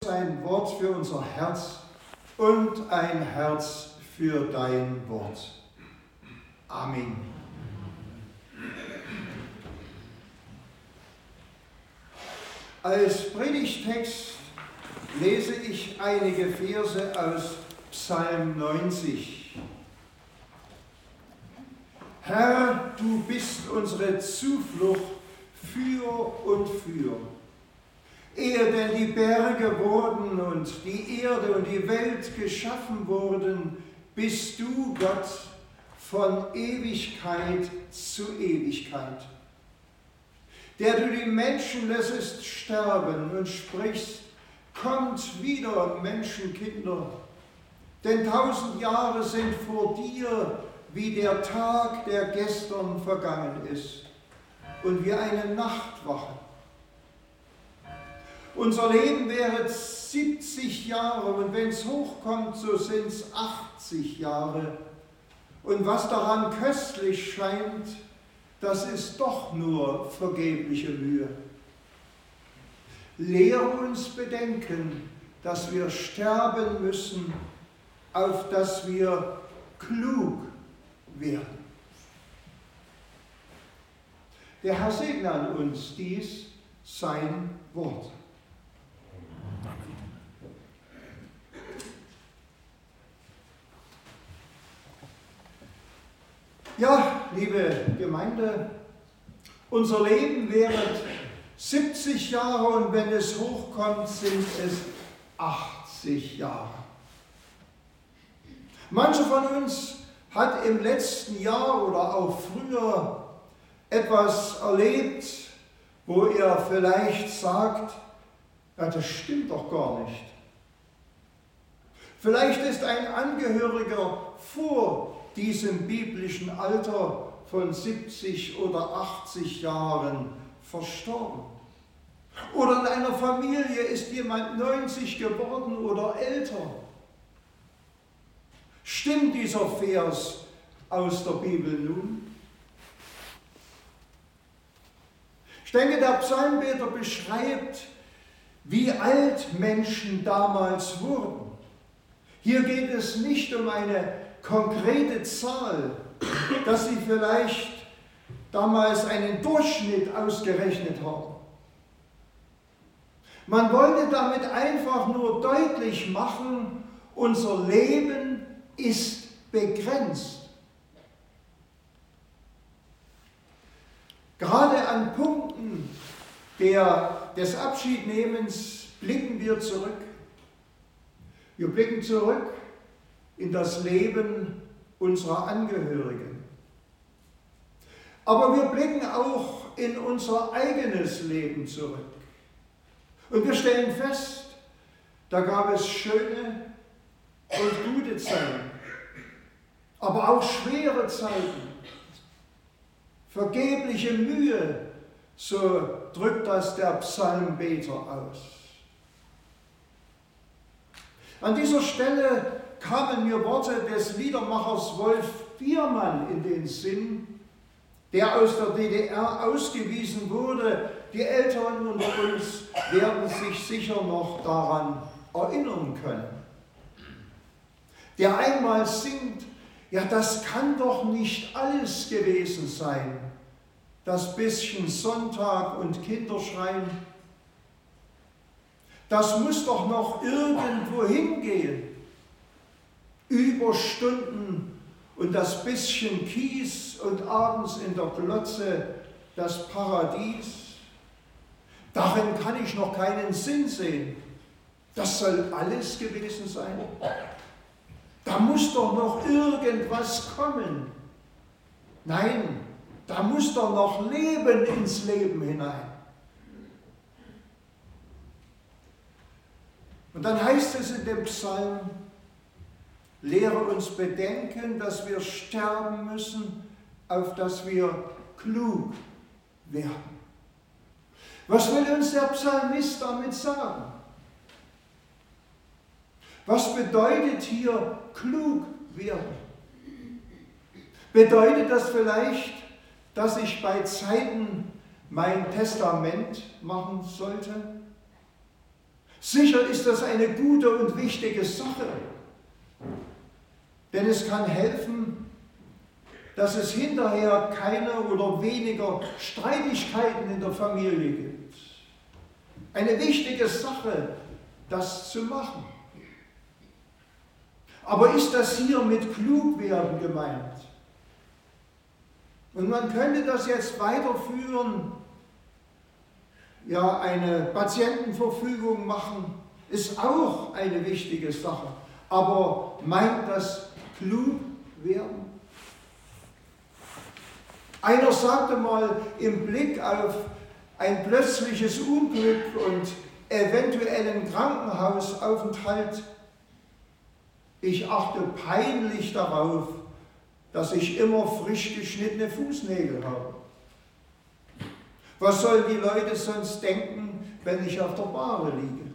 ein Wort für unser Herz und ein Herz für dein Wort. Amen. Als Predigtext lese ich einige Verse aus Psalm 90. Herr, du bist unsere Zuflucht für und für. Ehe denn die Berge wurden und die Erde und die Welt geschaffen wurden, bist du Gott von Ewigkeit zu Ewigkeit. Der du die Menschen lässest sterben und sprichst, kommt wieder, Menschenkinder, denn 1000 Jahre sind vor dir wie der Tag, der gestern vergangen ist, und wie eine Nachtwache. Unser Leben wäre 70 Jahre und wenn es hochkommt, so sind es 80 Jahre. Und was daran köstlich scheint, das ist doch nur vergebliche Mühe. Lehre uns bedenken, dass wir sterben müssen, auf dass wir klug werden. Der Herr segne an uns dies, sein Wort. Ja, liebe Gemeinde, unser Leben währet 70 Jahre und wenn es hochkommt, sind es 80 Jahre. Mancher von uns hat im letzten Jahr oder auch früher etwas erlebt, wo er vielleicht sagt, ja, das stimmt doch gar nicht. Vielleicht ist ein Angehöriger vor diesem biblischen Alter von 70 oder 80 Jahren verstorben. Oder in einer Familie ist jemand 90 geworden oder älter. Stimmt dieser Vers aus der Bibel nun? Ich denke, der Psalmbeter beschreibt, wie alt Menschen damals wurden. Hier geht es nicht um eine konkrete Zahl, dass sie vielleicht damals einen Durchschnitt ausgerechnet haben. Man wollte damit einfach nur deutlich machen, unser Leben ist begrenzt. Gerade an Punkten des Abschiednehmens blicken wir zurück. Wir blicken zurück in das Leben unserer Angehörigen. Aber wir blicken auch in unser eigenes Leben zurück. Und wir stellen fest, da gab es schöne und gute Zeiten, aber auch schwere Zeiten, vergebliche Mühe, so drückt das der Psalmbeter aus. An dieser Stelle kamen mir Worte des Liedermachers Wolf Biermann in den Sinn, der aus der DDR ausgewiesen wurde. Die Älteren unter uns werden sich sicher noch daran erinnern können. Der einmal singt, ja, das kann doch nicht alles gewesen sein, das bisschen Sonntag und Kinderschreien. Das muss doch noch irgendwo hingehen. Überstunden und das bisschen Kies und abends in der Glotze das Paradies. Darin kann ich noch keinen Sinn sehen. Das soll alles gewesen sein. Da muss doch noch irgendwas kommen. Nein, da muss doch noch Leben ins Leben hinein. Und dann heißt es in dem Psalm, lehre uns bedenken, dass wir sterben müssen, auf dass wir klug werden. Was will uns der Psalmist damit sagen? Was bedeutet hier klug werden? Bedeutet das vielleicht, dass ich bei Zeiten mein Testament machen sollte? Sicher ist das eine gute und wichtige Sache, denn es kann helfen, dass es hinterher keine oder weniger Streitigkeiten in der Familie gibt. Eine wichtige Sache, das zu machen. Aber ist das hier mit Klugwerden gemeint? Und man könnte das jetzt weiterführen, ja, eine Patientenverfügung machen, ist auch eine wichtige Sache. Aber meint das klug werden? Einer sagte mal im Blick auf ein plötzliches Unglück und eventuellen Krankenhausaufenthalt: Ich achte peinlich darauf, dass ich immer frisch geschnittene Fußnägel habe. Was sollen die Leute sonst denken, wenn ich auf der Bahre liege?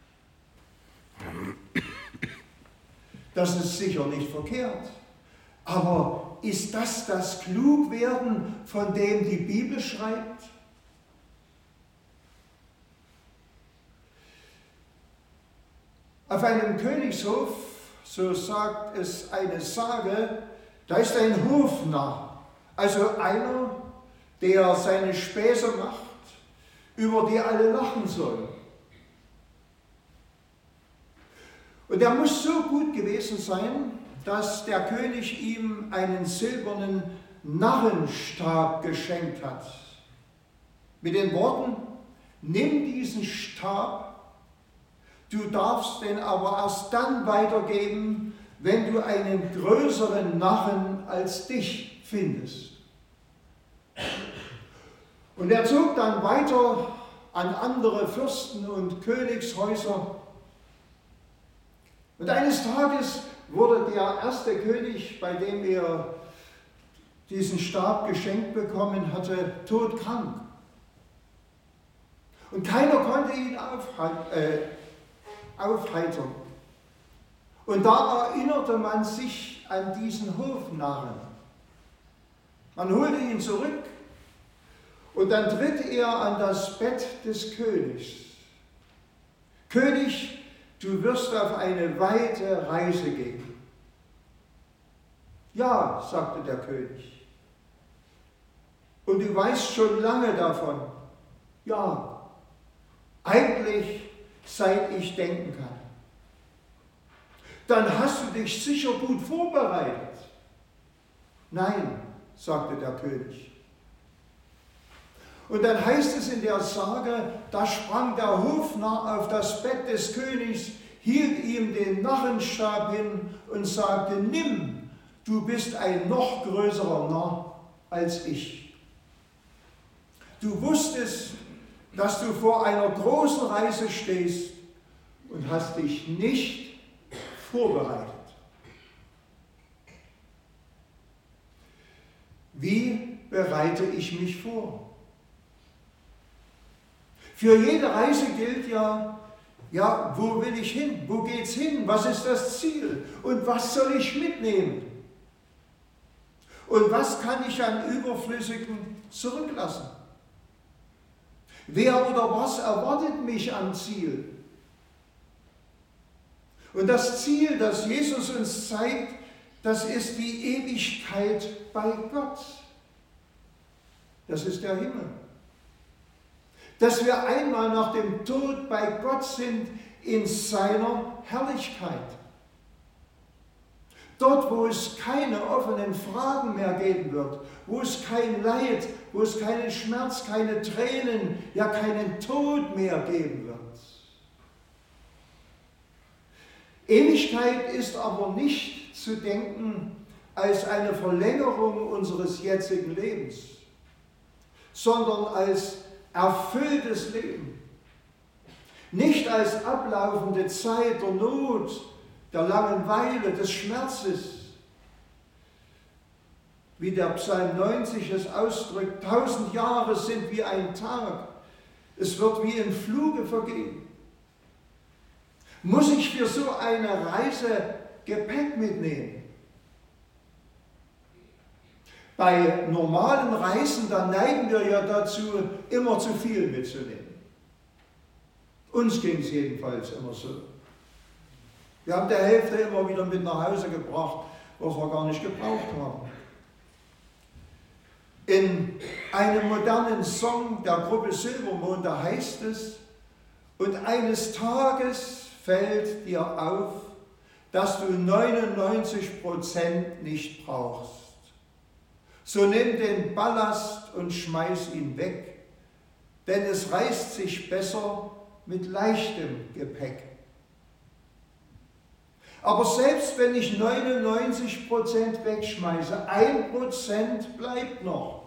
Das ist sicher nicht verkehrt. Aber ist das Klugwerden, von dem die Bibel schreibt? Auf einem Königshof, so sagt es eine Sage, da ist ein Hofnarr, also einer, der seine Späße macht, über die alle lachen sollen. Und er muss so gut gewesen sein, dass der König ihm einen silbernen Narrenstab geschenkt hat. Mit den Worten: Nimm diesen Stab, du darfst den aber erst dann weitergeben, wenn du einen größeren Narren als dich findest. Und er zog dann weiter an andere Fürsten und Königshäuser. Und eines Tages wurde der erste König, bei dem er diesen Stab geschenkt bekommen hatte, todkrank. Und keiner konnte ihn aufheitern. Und da erinnerte man sich an diesen Hofnarren. Man holte ihn zurück und dann tritt er an das Bett des Königs. König, du wirst auf eine weite Reise gehen. Ja, sagte der König. Und du weißt schon lange davon. Ja, eigentlich seit ich denken kann. Dann hast du dich sicher gut vorbereitet. Nein, sagte der König. Und dann heißt es in der Sage, da sprang der Hofnarr auf das Bett des Königs, hielt ihm den Narrenstab hin und sagte: Nimm, du bist ein noch größerer Narr als ich. Du wusstest, dass du vor einer großen Reise stehst und hast dich nicht vorbereitet. Wie bereite ich mich vor? Für jede Reise gilt ja, wo will ich hin? Wo geht's hin? Was ist das Ziel? Und was soll ich mitnehmen? Und was kann ich an Überflüssigen zurücklassen? Wer oder was erwartet mich am Ziel? Und das Ziel, das Jesus uns zeigt, das ist die Ewigkeit bei Gott. Das ist der Himmel. Dass wir einmal nach dem Tod bei Gott sind in seiner Herrlichkeit. Dort, wo es keine offenen Fragen mehr geben wird, wo es kein Leid, wo es keinen Schmerz, keine Tränen, ja keinen Tod mehr geben wird. Ewigkeit ist aber nicht zu denken als eine Verlängerung unseres jetzigen Lebens, sondern als erfülltes Leben. Nicht als ablaufende Zeit der Not, der Langeweile, des Schmerzes. Wie der Psalm 90 es ausdrückt: 1000 Jahre sind wie ein Tag, es wird wie im Fluge vergehen. Muss ich für so eine Reise Gepäck mitnehmen? Bei normalen Reisen, da neigen wir ja dazu, immer zu viel mitzunehmen. Uns ging es jedenfalls immer so. Wir haben die Hälfte immer wieder mit nach Hause gebracht, was wir gar nicht gebraucht haben. In einem modernen Song der Gruppe Silbermond, da heißt es: Und eines Tages fällt dir auf, dass du 99% nicht brauchst. So nimm den Ballast und schmeiß ihn weg, denn es reißt sich besser mit leichtem Gepäck. Aber selbst wenn ich 99% wegschmeiße, 1% bleibt noch.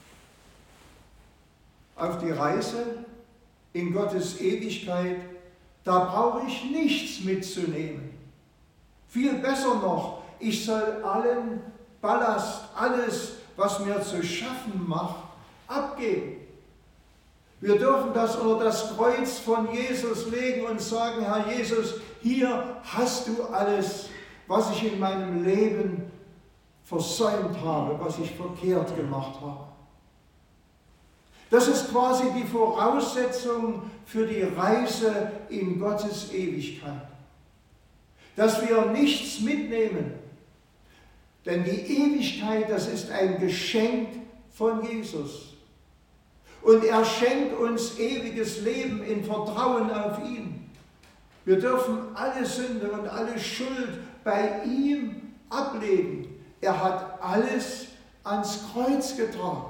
Auf die Reise in Gottes Ewigkeit, da brauche ich nichts mitzunehmen. Viel besser noch, ich soll allen Ballast, alles, was mir zu schaffen macht, abgeben. Wir dürfen das unter das Kreuz von Jesus legen und sagen: Herr Jesus, hier hast du alles, was ich in meinem Leben versäumt habe, was ich verkehrt gemacht habe. Das ist quasi die Voraussetzung für die Reise in Gottes Ewigkeit. Dass wir nichts mitnehmen, denn die Ewigkeit, das ist ein Geschenk von Jesus. Und er schenkt uns ewiges Leben in Vertrauen auf ihn. Wir dürfen alle Sünde und alle Schuld bei ihm ablegen. Er hat alles ans Kreuz getragen.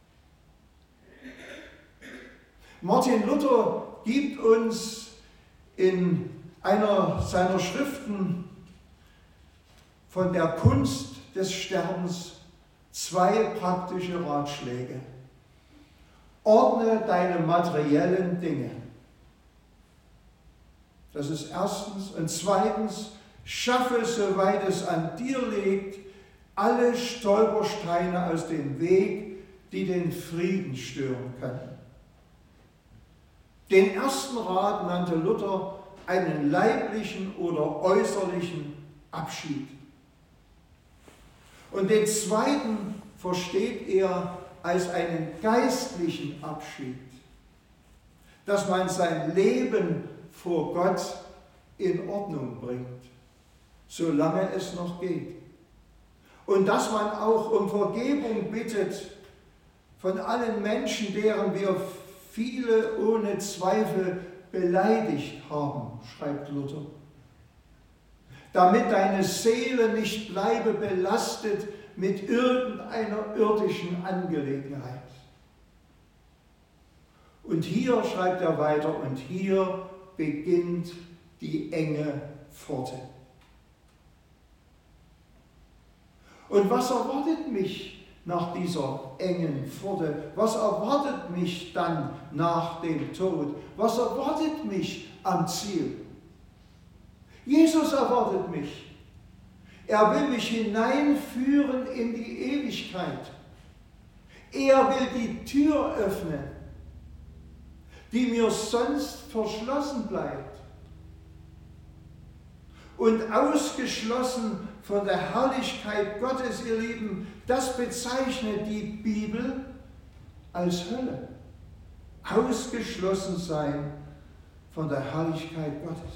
Martin Luther gibt uns in einer seiner Schriften von der Kunst des Sterbens 2 praktische Ratschläge. Ordne deine materiellen Dinge. Das ist erstens. Und zweitens, schaffe, soweit es an dir liegt, alle Stolpersteine aus dem Weg, die den Frieden stören können. Den ersten Rat nannte Luther einen leiblichen oder äußerlichen Abschied. Und den zweiten versteht er als einen geistlichen Abschied, dass man sein Leben vor Gott in Ordnung bringt, solange es noch geht. Und dass man auch um Vergebung bittet von allen Menschen, deren wir viele ohne Zweifel beleidigt haben, schreibt Luther, damit deine Seele nicht bleibe belastet mit irgendeiner irdischen Angelegenheit. Und hier, schreibt er weiter, und hier beginnt die enge Pforte. Und was erwartet mich nach dieser engen Pforte? Was erwartet mich dann nach dem Tod? Was erwartet mich am Ziel? Jesus erwartet mich. Er will mich hineinführen in die Ewigkeit. Er will die Tür öffnen, die mir sonst verschlossen bleibt. Und ausgeschlossen von der Herrlichkeit Gottes, ihr Lieben, das bezeichnet die Bibel als Hölle. Ausgeschlossen sein von der Herrlichkeit Gottes.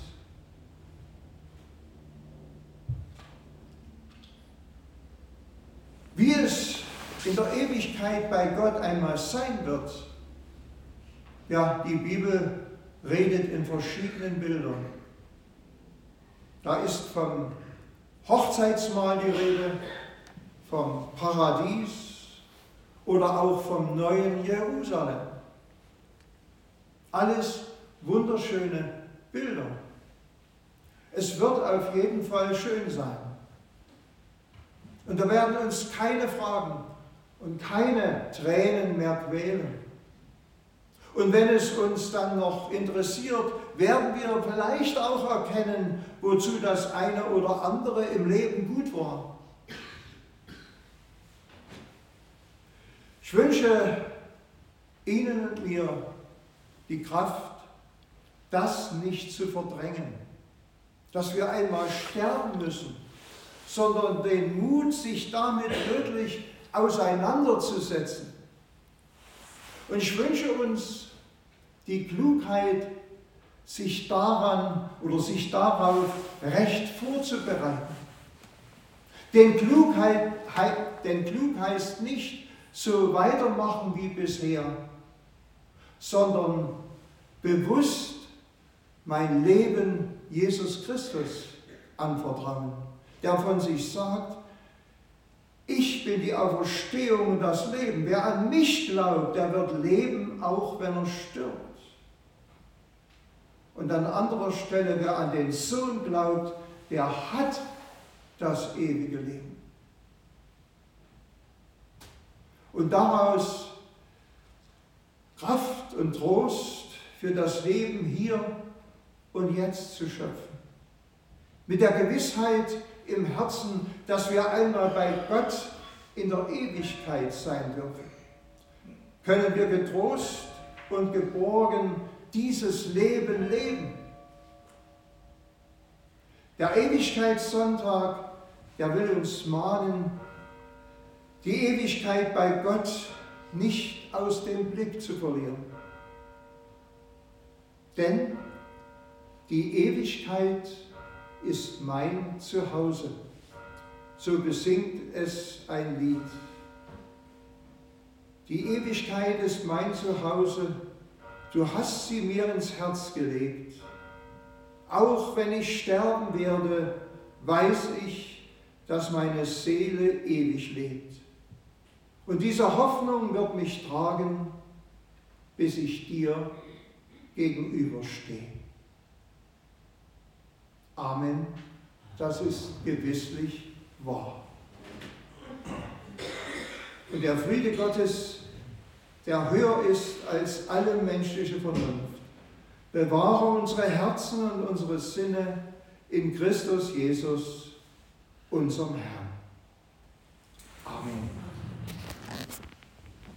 Wie es in der Ewigkeit bei Gott einmal sein wird, ja, die Bibel redet in verschiedenen Bildern. Da ist vom Hochzeitsmahl die Rede, vom Paradies oder auch vom neuen Jerusalem. Alles wunderschöne Bilder. Es wird auf jeden Fall schön sein. Und da werden uns keine Fragen und keine Tränen mehr quälen. Und wenn es uns dann noch interessiert, werden wir vielleicht auch erkennen, wozu das eine oder andere im Leben gut war. Ich wünsche Ihnen und mir die Kraft, das nicht zu verdrängen, dass wir einmal sterben müssen, sondern den Mut, sich damit wirklich auseinanderzusetzen. Und ich wünsche uns die Klugheit, sich daran oder sich darauf recht vorzubereiten. Denn klug heißt nicht so weitermachen wie bisher, sondern bewusst mein Leben Jesus Christus anvertrauen, der von sich sagt, ich bin die Auferstehung und das Leben. Wer an mich glaubt, der wird leben, auch wenn er stirbt. Und an anderer Stelle, wer an den Sohn glaubt, der hat das ewige Leben. Und daraus Kraft und Trost für das Leben hier und jetzt zu schöpfen. Mit der Gewissheit im Herzen, dass wir einmal bei Gott in der Ewigkeit sein dürfen, können wir getrost und geborgen dieses Leben leben. Der Ewigkeitssonntag, der will uns mahnen, die Ewigkeit bei Gott nicht aus dem Blick zu verlieren. Denn die Ewigkeit ist mein Zuhause. So besingt es ein Lied. Die Ewigkeit ist mein Zuhause, du hast sie mir ins Herz gelegt. Auch wenn ich sterben werde, weiß ich, dass meine Seele ewig lebt. Und diese Hoffnung wird mich tragen, bis ich dir gegenüberstehe. Amen, das ist gewisslich wahr. Und der Friede Gottes, der höher ist als alle menschliche Vernunft, bewahre unsere Herzen und unsere Sinne in Christus Jesus, unserem Herrn.